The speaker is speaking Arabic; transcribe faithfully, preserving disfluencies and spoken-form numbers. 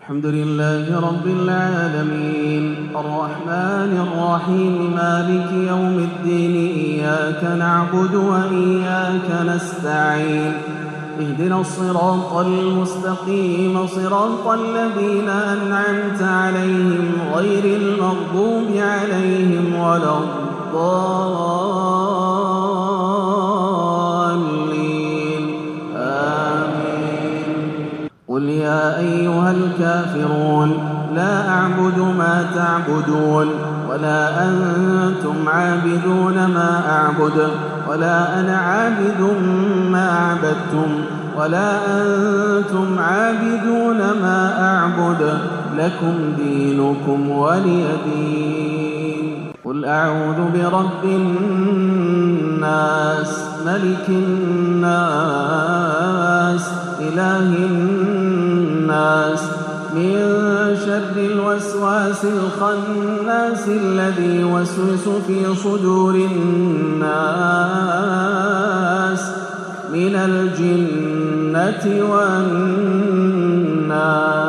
الحمد لله رب العالمين الرحمن الرحيم مالك يوم الدين إياك نعبد وإياك نستعين اهدنا الصراط المستقيم صراط الذين أنعمت عليهم غير المغضوب عليهم ولا الضالين آمين. قل يا أيها الكافرون لا أعبد ما تعبدون ولا أنتم عابدون ما أعبد ولا أنا عابد ما عبدتم ولا أنتم عابدون ما أعبد لكم دينكم ولي دين. قل أعوذ برب الناس ملك الناس إله الناس من شر الوسواس الخناس الذي يوسوس في صدور الناس من الجنة والناس.